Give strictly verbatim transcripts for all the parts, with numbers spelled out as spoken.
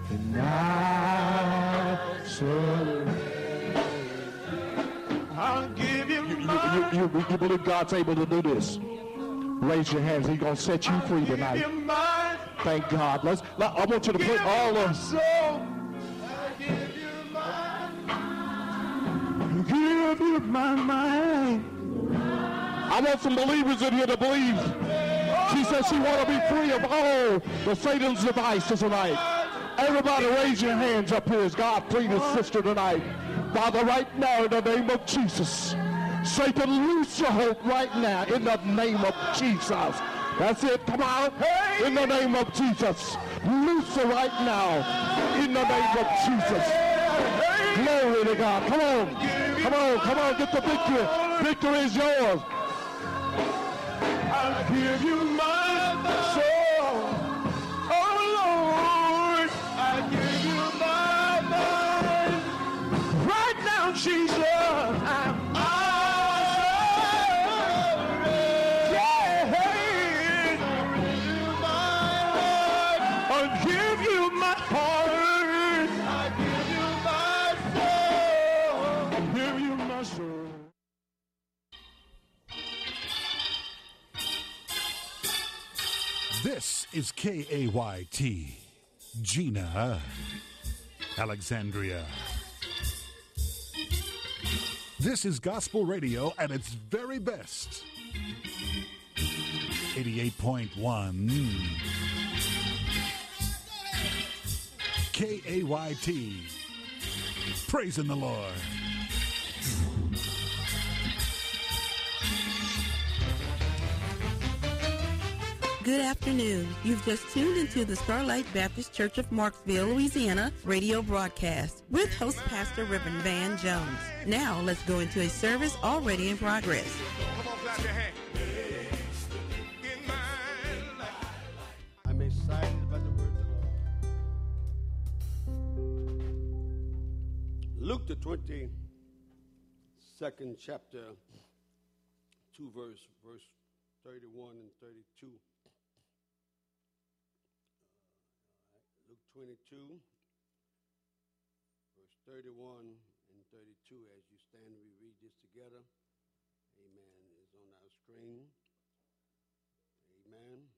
And I surrender. I'll give you, you, my you, you, you, you believe God's able to do this? Raise your hands. He's going to set you free tonight. Thank God. Let's. Let, I want you to put all of. Soul. I give you my. Give you my mind. I want some believers in here to believe. She says she want to be free of all the Satan's devices tonight. Everybody raise your hands up here as God freed his sister tonight. Father, right now in the name of Jesus, Satan, loose your hope right now in the name of Jesus. That's it. Come on. In the name of Jesus. Loose her right now in the name of Jesus. Glory to God. Come on. Come on. Come on. Get the victory. Victory is yours. I'll give you my soul. Oh, Lord. I'll give you my mind. Right now, Jesus. I'm This is K A Y T, Gina, Alexandria. This is gospel radio at its very best. eighty-eight point one K A Y T, praising the Lord. Good afternoon. You've just tuned into the Starlight Baptist Church of Marksville, Louisiana radio broadcast with host Pastor Reverend Van Jones. Now let's go into a service already in progress. Come on, clap your hands. I'm excited about the word of the Lord. Luke the twenty-second chapter, two verse, verse thirty-one and thirty-two. Luke twenty-two, verse thirty-one and thirty-two. As you stand, we read this together. Amen. It's on our screen. Amen.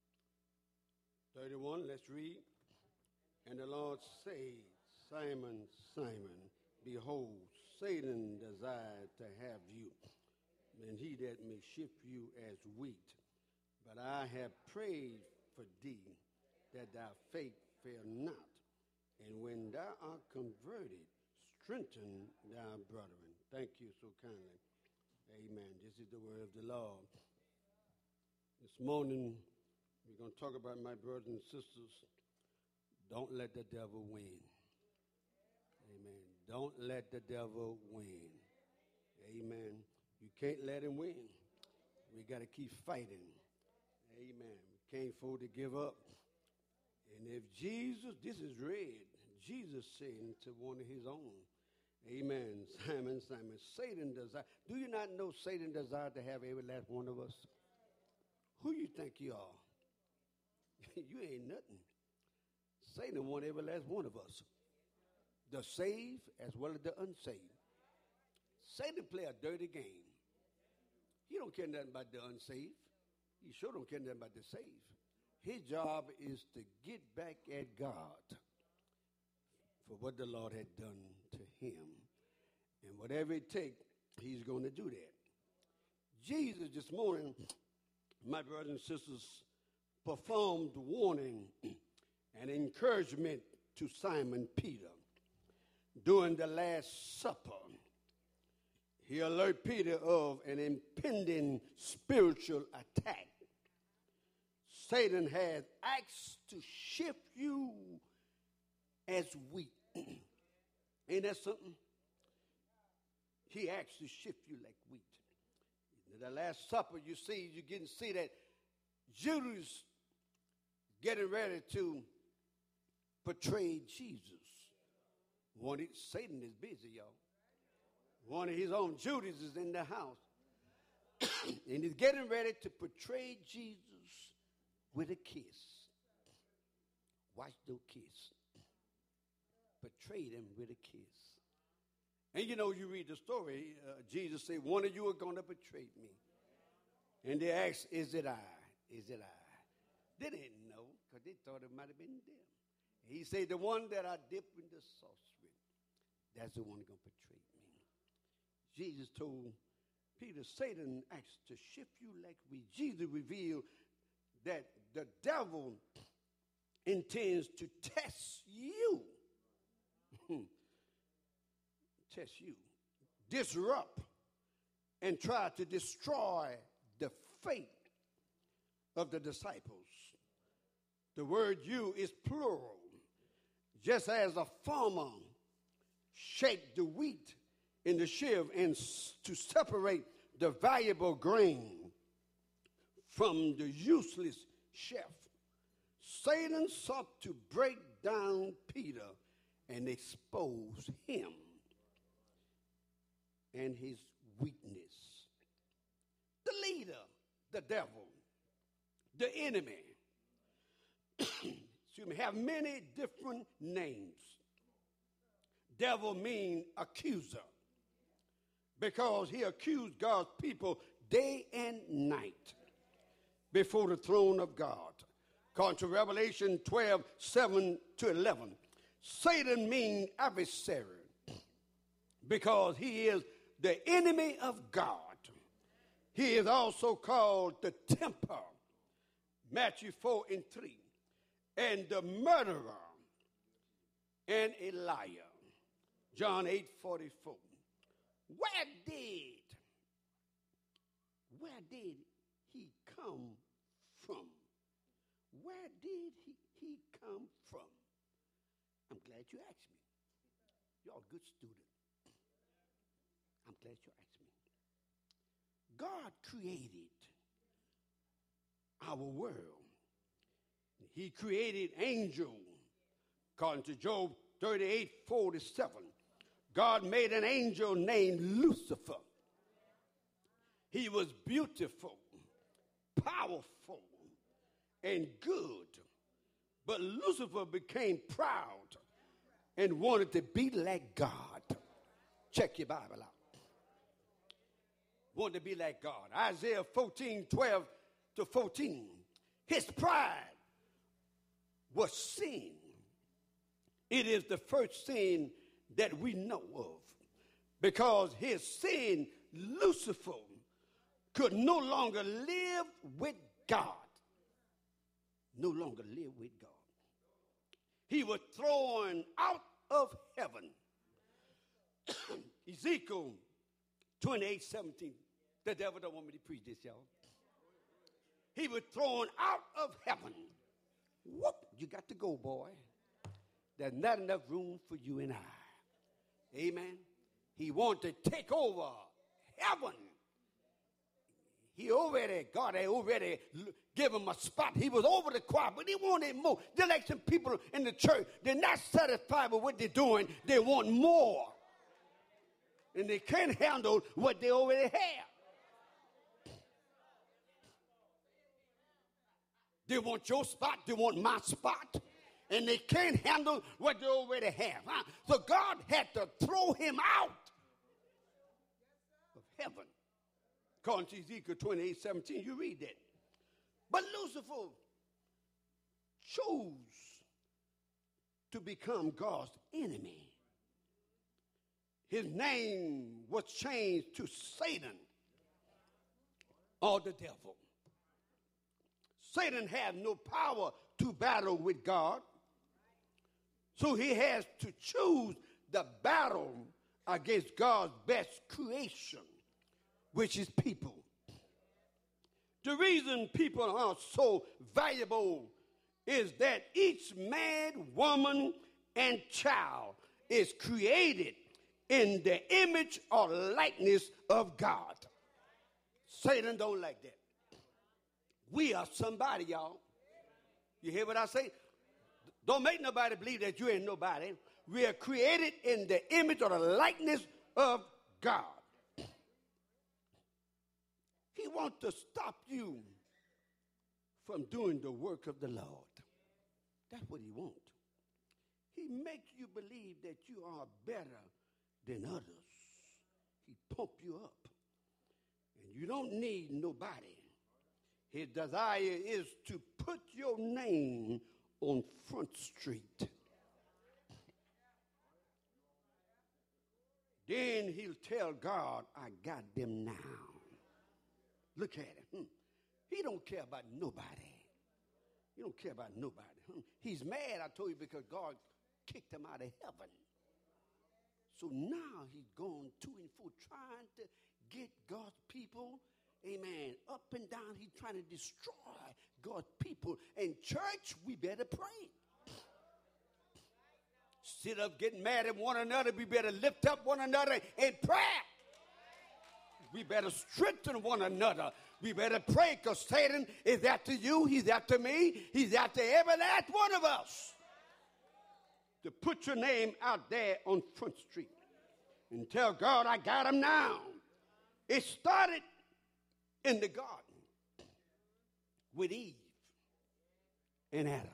thirty-one, let's read. And the Lord said, Simon, Simon, behold, Satan desired to have you, and he that may shift you as wheat. But I have prayed for thee, that thy faith fail not. And when thou art converted, strengthen thy brethren. Thank you so kindly. Amen. This is the word of the Lord. This morning, we're going to talk about, my brothers and sisters, don't let the devil win. Amen. Don't let the devil win. Amen. You can't let him win. We got to keep fighting. Amen. We can't afford to give up. And if Jesus, this is read, Jesus said to one of his own, amen, Simon, Simon, Satan desire. Do you not know Satan desired to have every last one of us? Who you think you are? You ain't nothing. Satan want every last one of us. The saved as well as the unsaved. Satan play a dirty game. He don't care nothing about the unsaved. He sure don't care nothing about the saved. His job is to get back at God for what the Lord had done to him. And whatever it takes, he's going to do that. Jesus this morning, my brothers and sisters, performed warning and encouragement to Simon Peter during the Last Supper. He alerted Peter of an impending spiritual attack. Satan has asked to shift you as wheat. Ain't that something? He asked to shift you like wheat. In the Last Supper, you see, you get to see that Judas getting ready to portray Jesus. One of, Satan is busy, y'all. One of his own Judas is in the house. And he's getting ready to portray Jesus with a kiss. Watch the kiss. betrayed him with a kiss. And you know, you read the story, uh, Jesus said, one of you are going to betray me. And they asked, is it I? Is it I? They didn't know because they thought it might have been them. He said, the one that I dip in the sauce with, that's the one going to betray me. Jesus told Peter, Satan asked to shift you like we. Jesus revealed that the devil intends to test you. Test you. Disrupt and try to destroy the faith of the disciples. The word you is plural. Just as a farmer shakes the wheat in the sieve and s- to separate the valuable grain from the useless chaff, Satan sought to break down Peter and expose him and his weakness. The leader, the devil, the enemy, excuse me, have many different names. Devil means accuser because he accused God's people day and night before the throne of God. According to Revelation twelve, seven to eleven, Satan means adversary because he is the enemy of God. He is also called the tempter, Matthew four and three, and the murderer and a liar, John eight forty-four. Where did, where did he come from? Where did he, he come from? I'm glad you asked me. You're a good student. I'm glad you asked me. God created our world. He created angels. According to Job thirty-eight forty-seven, God made an angel named Lucifer. He was beautiful, powerful, and good. But Lucifer became proud and wanted to be like God. Check your Bible out. Wanted to be like God. Isaiah fourteen, twelve to fourteen. His pride was sin. It is the first sin that we know of. Because his sin, Lucifer, could no longer live with God. No longer live with God. He was thrown out of heaven. Ezekiel twenty-eight seventeen. The devil don't want me to preach this, y'all. He was thrown out of heaven. Whoop, you got to go, boy. There's not enough room for you and I. Amen. He wanted to take over heaven. He already, God had already give him a spot. He was over the choir, but he wanted more. Just like some people in the church, they're not satisfied with what they're doing. They want more. And they can't handle what they already have. They want your spot. They want my spot. And they can't handle what they already have. Huh? So God had to throw him out of heaven. According to Ezekiel twenty-eight seventeen, you read that. But Lucifer chose to become God's enemy. His name was changed to Satan or the devil. Satan had no power to battle with God. So he has to choose the battle against God's best creation, which is people. The reason people are so valuable is that each man, woman, and child is created in the image or likeness of God. Satan don't like that. We are somebody, y'all. You hear what I say? Don't make nobody believe that you ain't nobody. We are created in the image or the likeness of God. He wants to stop you from doing the work of the Lord. That's what he wants. He makes you believe that you are better than others. He pump you up. And you don't need nobody. His desire is to put your name on Front Street. Then he'll tell God, I got them now. Look at him. Hmm. He don't care about nobody. He don't care about nobody. Hmm. He's mad, I told you, because God kicked him out of heaven. So now he's gone to and fro trying to get God's people, amen, up and down. He's trying to destroy God's people. And church, we better pray. Instead of getting mad at one another, we better lift up one another in prayer. We better strengthen one another. We better pray, because Satan is after you. He's after me. He's after every last one of us. To put your name out there on Front Street and tell God, I got him now. It started in the garden with Eve and Adam.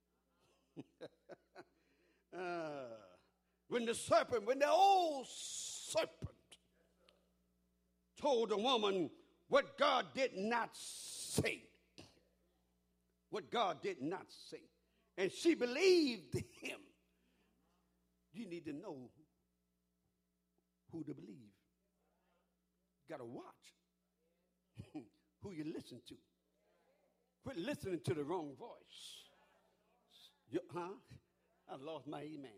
uh, when the serpent, when the old serpent told the woman what God did not say, what God did not say, and she believed him. You need to know who to believe. You got to watch who you listen to. Quit listening to the wrong voice. You, huh? I lost my amen.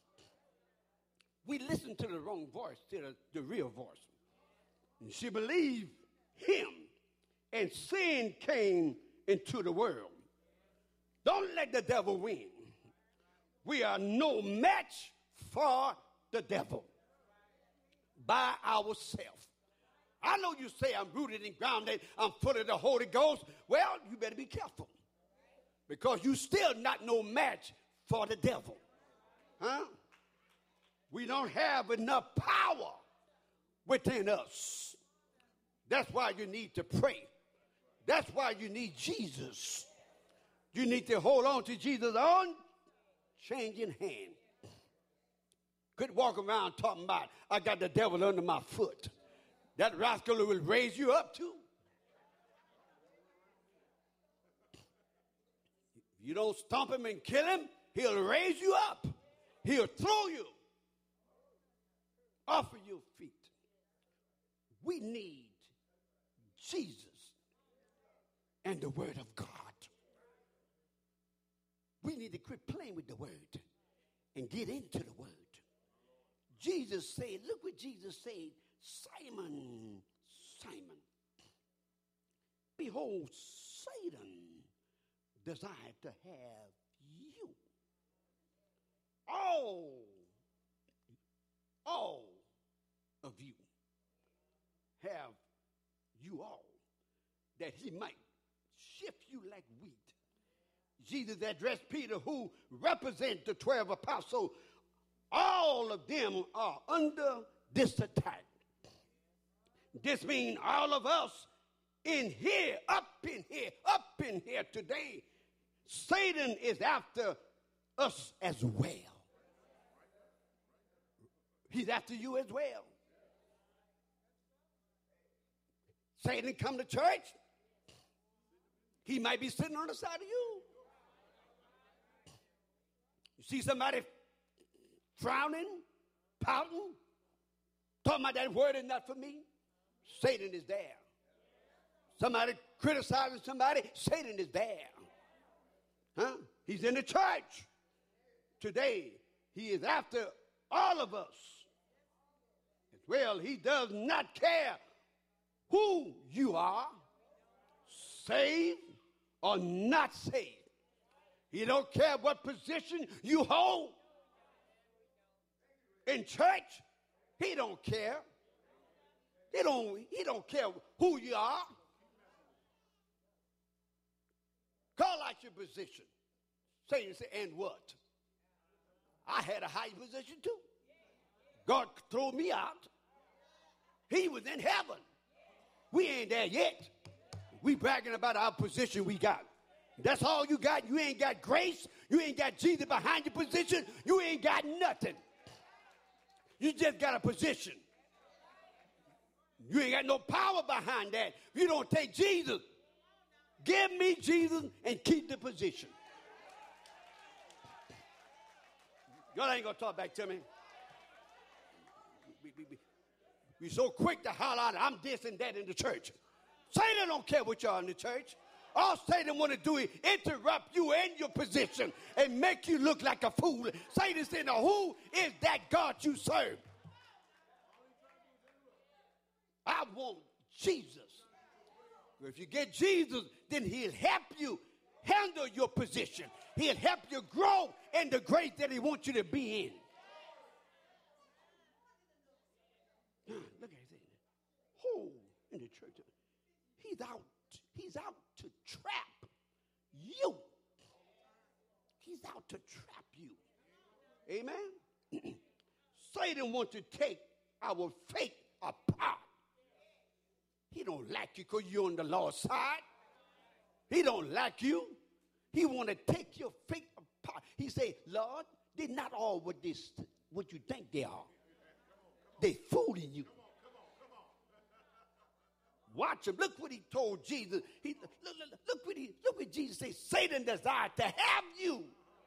We listen to the wrong voice, to the, the real voice. And she believed him, and sin came into the world. Don't let the devil win. We are no match for the devil by ourselves. I know you say I'm rooted and grounded, I'm full of the Holy Ghost. Well, you better be careful, because you still not no match for the devil. Huh? We don't have enough power within us. That's why you need to pray. That's why you need Jesus. You need to hold on to Jesus' unchanging hand. Quit walking around talking about, I got the devil under my foot. That rascal will raise you up too. If you don't stomp him and kill him, he'll raise you up. He'll throw you off of your feet. We need Jesus and the Word of God. We need to quit playing with the Word and get into the Word. Jesus said, look what Jesus said, Simon, Simon, behold, Satan desired to have you. All, all of you have you all, that he might shift you like wheat. Jesus addressed Peter, who represents the twelve apostles. All of them are under this attack. This means all of us in here, up in here, up in here today, Satan is after us as well. He's after you as well. Satan come to church, he might be sitting on the side of you. You see somebody frowning, pouting, talking about that word is not for me, Satan is there. Somebody criticizing somebody, Satan is there. Huh? He's in the church today. He is after all of us as well. He does not care who you are, saved or not saved. He don't care what position you hold in church. He don't care. He don't, he don't care who you are. Call out your position. Satan said, and what? I had a high position too. God threw me out. He was in heaven. We ain't there yet. We bragging about our position we got. That's all you got. You ain't got grace. You ain't got Jesus behind your position. You ain't got nothing. You just got a position. You ain't got no power behind that. If you don't take Jesus, give me Jesus and keep the position. Y'all ain't going to talk back to me. We, we, we, we so quick to holler out, I'm this and that in the church. Satan don't care what y'all in the church. All Satan want to do is interrupt you in your position and make you look like a fool. Satan said, now who is that God you serve? I want Jesus. If you get Jesus, then he'll help you handle your position. He'll help you grow in the grace that he wants you to be in. Look at him. Oh, in the church. He's out. He's out to trap you. He's out to trap you. Amen? Satan wants to take our faith apart. He don't like you because you're on the Lord's side. He don't like you. He want to take your faith apart. He say, Lord, they're not all what, this, what you think they are. They fooling you. Watch him. Look what he told Jesus. He, look, look, look, what he, look what Jesus said. Satan desired to have you.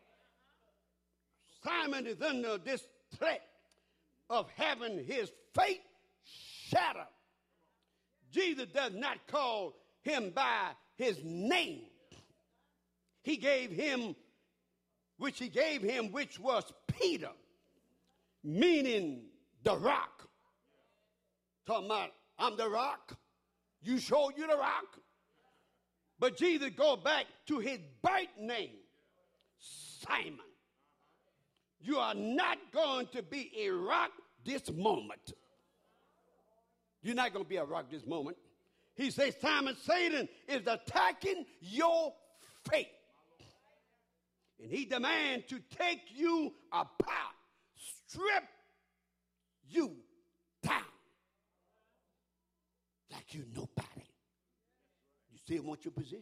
Simon is under this threat of having his faith shattered. Jesus does not call him by his name. He gave him, which he gave him, which was Peter, meaning the rock. Talking about, I'm the rock. You show you the rock. But Jesus go back to his birth name, Simon. You are not going to be a rock this moment. You're not going to be a rock this moment. He says, Simon, Satan is attacking your faith. And he demands to take you apart, strip you down like you nobody. You still want your position?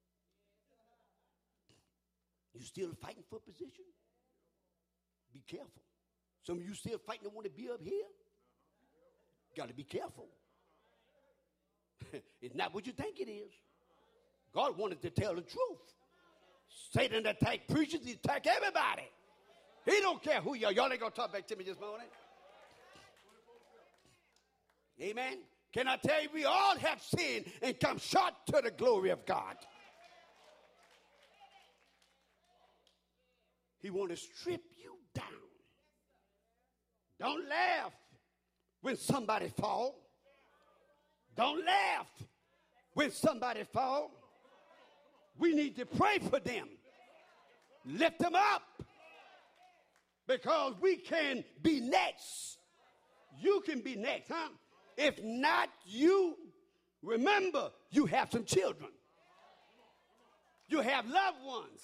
You still fighting for position? Be careful. Some of you still fighting to want to be up here? Got to be careful. It's not what you think it is. God wanted to tell the truth. Satan attack preachers, he attack everybody. He don't care who you are. Y'all ain't going to talk back to me this morning. Amen. Can I tell you, we all have sinned and come short to the glory of God. He want to strip you down. Don't laugh when somebody fall. Don't laugh when somebody fall. We need to pray for them. Lift them up. Because we can be next. You can be next, huh? If not you, remember you have some children. You have loved ones.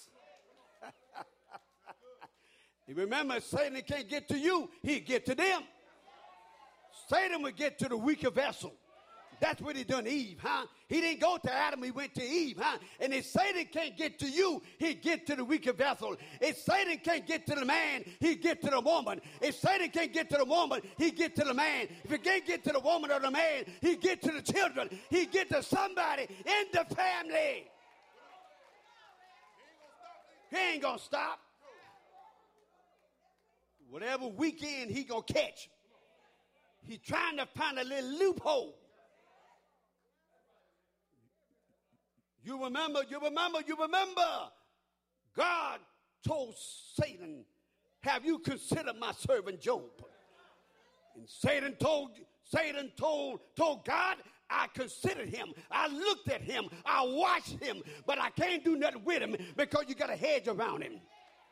Remember, Satan can't get to you, he'll get to them. Satan will get to the weaker vessel. That's what he done to Eve, huh? He didn't go to Adam, he went to Eve, huh? And if Satan can't get to you, he get to the weaker vessel. If Satan can't get to the man, he get to the woman. If Satan can't get to the woman, he get to the man. If he can't get to the woman or the man, he get to the children. He get to somebody in the family. He ain't gonna stop. Whatever weekend he gonna catch. He's trying to find a little loophole. You remember, you remember, you remember. God told Satan, have you considered my servant Job? And Satan told, Satan told, told God, I considered him. I looked at him. I watched him. But I can't do nothing with him because you got a hedge around him.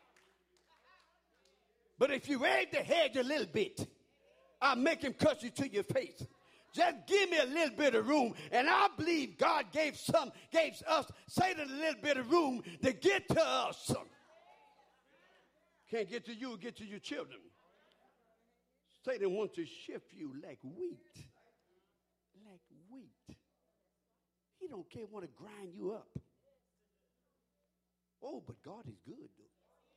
But if you raise the hedge a little bit, I'll make him cut you to your face. Just give me a little bit of room, and I believe God gave some, gave us, Satan a little bit of room to get to us. Can't get to you, get to your children. Satan wants to shift you like wheat. Like wheat. He don't care, want to grind you up. Oh, but God is good, though.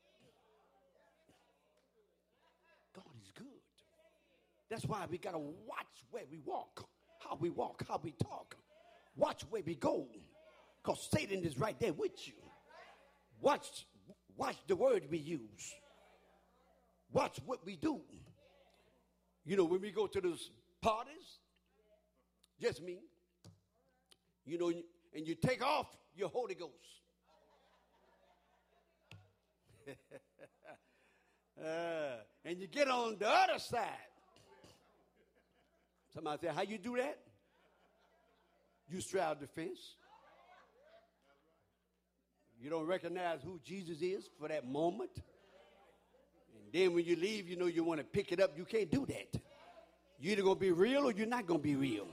God is good. That's why we got to watch where we walk, how we walk, how we talk. Watch where we go, because Satan is right there with you. Watch, watch the word we use. Watch what we do. You know, when we go to those parties, just me, you know, and you take off your Holy Ghost. uh, and you get on the other side. Somebody say, how you do that? You straddle the fence. You don't recognize who Jesus is for that moment. And then when you leave, you know you want to pick it up. You can't do that. You're either going to be real or you're not going to be real.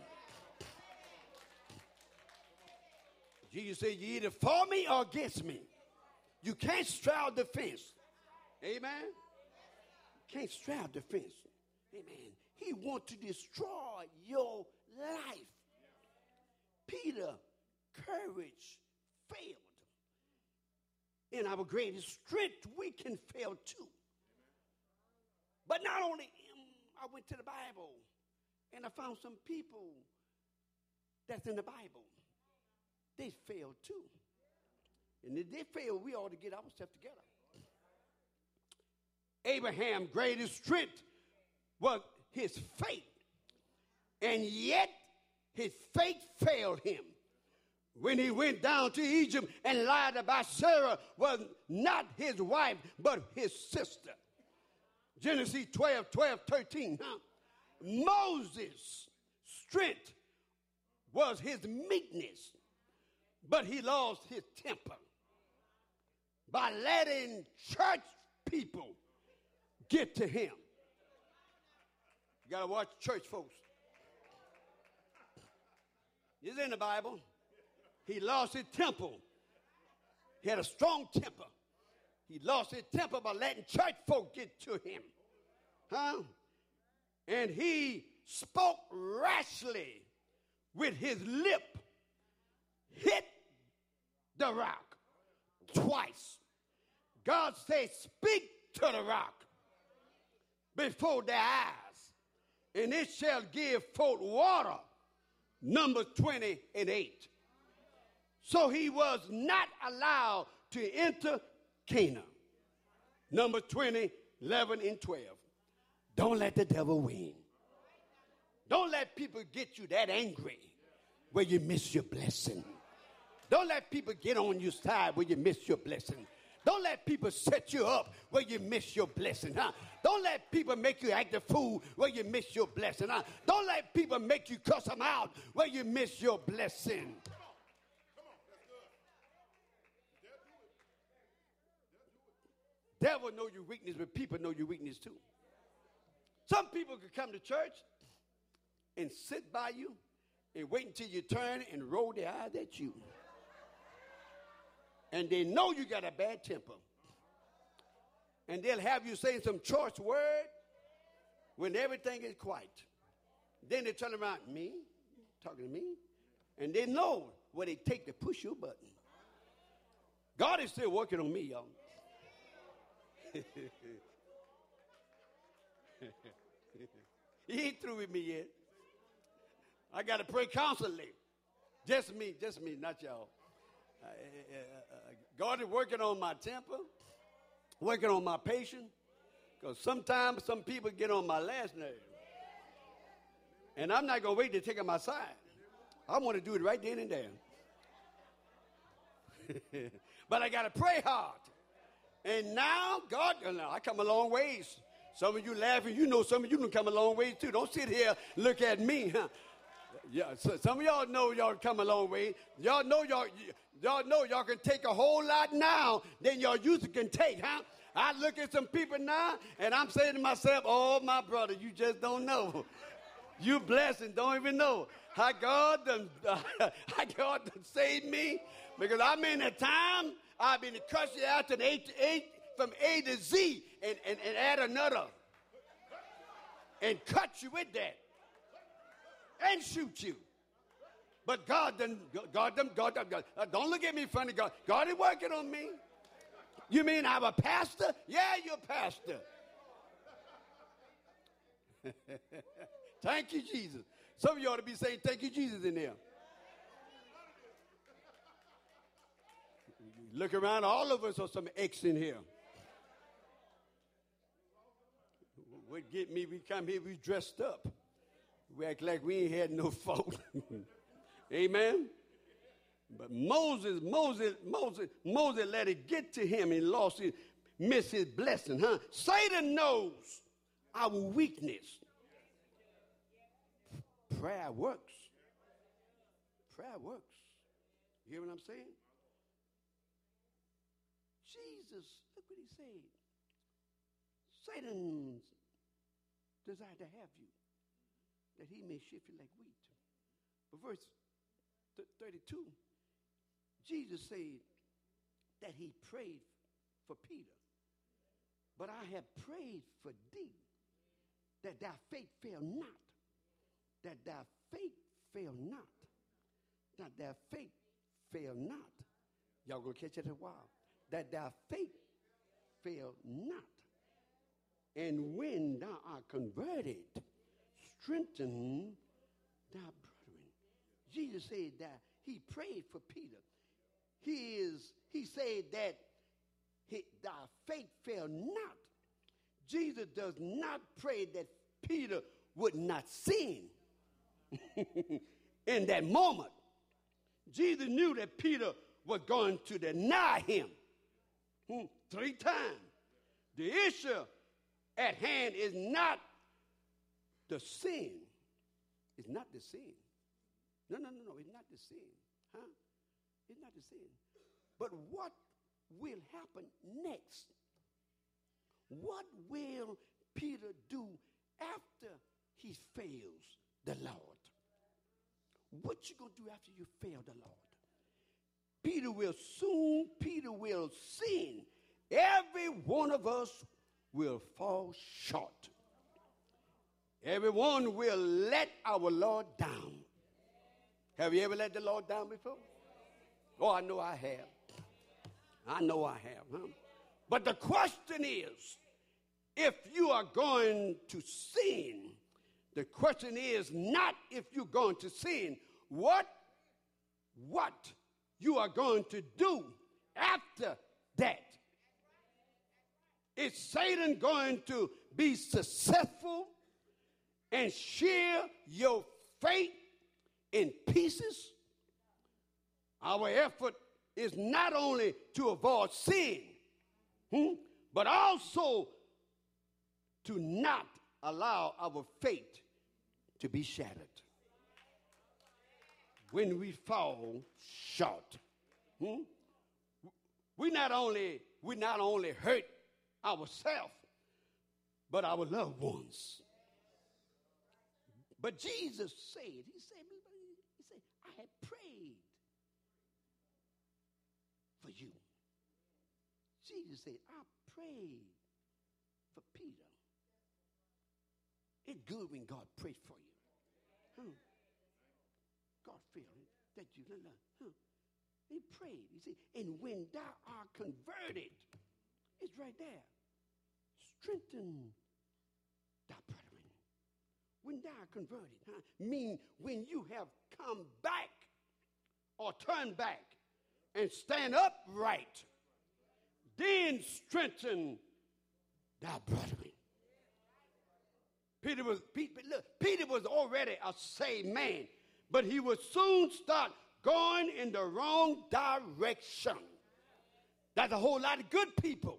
Jesus said, you're either for me or against me. You can't straddle the fence. Amen? You can't straddle the fence. Amen. He wants to destroy your life. Peter, courage failed. In our greatest strength, we can fail too. But not only him, I went to the Bible and I found some people that's in the Bible. They failed too. And if they fail, we ought to get ourselves together. Abraham's greatest strength was his faith. And yet, his faith failed him. When he went down to Egypt and lied about Sarah was not his wife, but his sister. Genesis twelve, twelve, thirteen. Huh? Moses' strength was his meekness, but he lost his temper by letting church people get to him. You got to watch church folks. It's in the Bible. He lost his temper. He had a strong temper. He lost his temper by letting church folk get to him. Huh? And he spoke rashly with his lip, hit the rock twice. God said, speak to the rock before their eyes, and it shall give forth water. Numbers twenty and eight. So he was not allowed to enter Canaan. Number twenty, eleven, and twelve. Don't let the devil win. Don't let people get you that angry where you miss your blessing. Don't let people get on your side where you miss your blessing. Don't let people set you up where you miss your blessing, huh? Don't let people make you act a fool where you miss your blessing, huh? Don't let people make you cuss them out where you miss your blessing. Devil know your weakness, but people know your weakness too. Some people could come to church and sit by you and wait until you turn and roll their eyes at you. And they know you got a bad temper. And they'll have you saying some choice word when everything is quiet. Then they turn around, me? Talking to me? And they know what it takes to push your button. God is still working on me, y'all. He ain't through with me yet. I got to pray constantly. Just me, just me, not y'all. Uh, uh, uh, God is working on my temper, working on my patience, because sometimes some people get on my last nerve. And I'm not going to wait to take on my side. I want to do it right then and there. But I got to pray hard. And now, God, I come a long ways. Some of you laughing, you know some of you can come a long ways too. Don't sit here and look at me. Huh? Yeah, so some of y'all know y'all come a long way. Y'all know y'all, y'all know y'all can take a whole lot now than y'all used to can take, huh? I look at some people now, and I'm saying to myself, oh, my brother, you just don't know. You blessed and don't even know how God done, uh, how God done saved me. Because I'm in a time I've been to cuss you out to the A, A, from A to Z and, and, and add another. And cut you with that. And shoot you. But God done, God done, God done, God, don't look at me funny. God, God is working on me. You mean I'm a pastor? Yeah, you're a pastor. Thank you, Jesus. Some of you ought to be saying, thank you, Jesus, in there. Look around, all of us are some X in here. What get me, we come here, we dressed up. We act like we ain't had no fault. Amen? But Moses, Moses, Moses, Moses let it get to him and lost his, missed his blessing, huh? Satan knows our weakness. Prayer works. Prayer works. You hear what I'm saying? Jesus, look what he said. Satan's desire to have you, that he may shift you like wheat. But verse th- thirty-two, Jesus said that he prayed for Peter. But I have prayed for thee, that thy faith fail not. That thy faith fail not. That thy faith fail not. Y'all gonna catch it in a while. That thy faith fail not. And when thou art converted, strengthen thy brethren. Jesus said that he prayed for Peter. He is, he said that he, thy faith fail not. Jesus does not pray that Peter would not sin. In that moment, Jesus knew that Peter was going to deny him hmm, three times. The issue at hand is not the sin. It's not the sin. No, no, no, no. It's not the sin. Huh? It's not the sin. But what will happen next? What will Peter do after he fails the Lord? What you going to do after you fail the Lord? Peter will soon, Peter will sin. Every one of us will fall short. Everyone will let our Lord down. Have you ever let the Lord down before? Oh, I know I have. I know I have. Huh? But the question is, if you are going to sin, the question is not if you're going to sin, what, what you are going to do after that. Is Satan going to be successful and shear your faith in pieces? Our effort is not only to avoid sin, hmm, but also to not allow our faith to be shattered when we fall short. Hmm? We not only we not only hurt ourselves, but our loved ones. But Jesus said, he said, he said, I had prayed for you. Jesus said, I prayed for Peter. It's good when God prayed for you. Huh? God feel that you, huh? He prayed. He said, and when thou art converted, it's right there. Strengthen thy brethren. When thou art converted, huh? Mean when you have come back or turned back and stand upright, then strengthen thy brethren. Peter was, Peter, look, Peter was already a saved man, but he would soon start going in the wrong direction. That's a whole lot of good people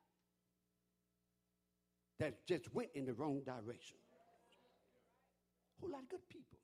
that just went in the wrong direction. A whole lot of good people.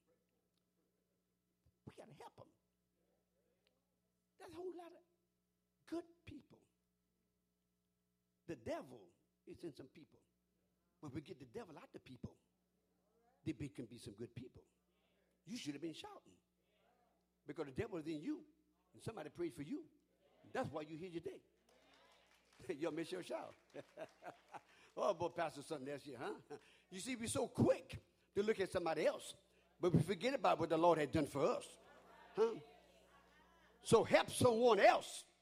We got to help them. That's a whole lot of good people. The devil is in some people. But we get the devil out the people, there can be some good people. You should have been shouting because the devil is in you and somebody prayed for you. That's why you're here today. You'll miss your shout. Oh, boy, Pastor, something else here, huh? You see, we're so quick to look at somebody else, but we forget about what the Lord had done for us. Huh? So help someone else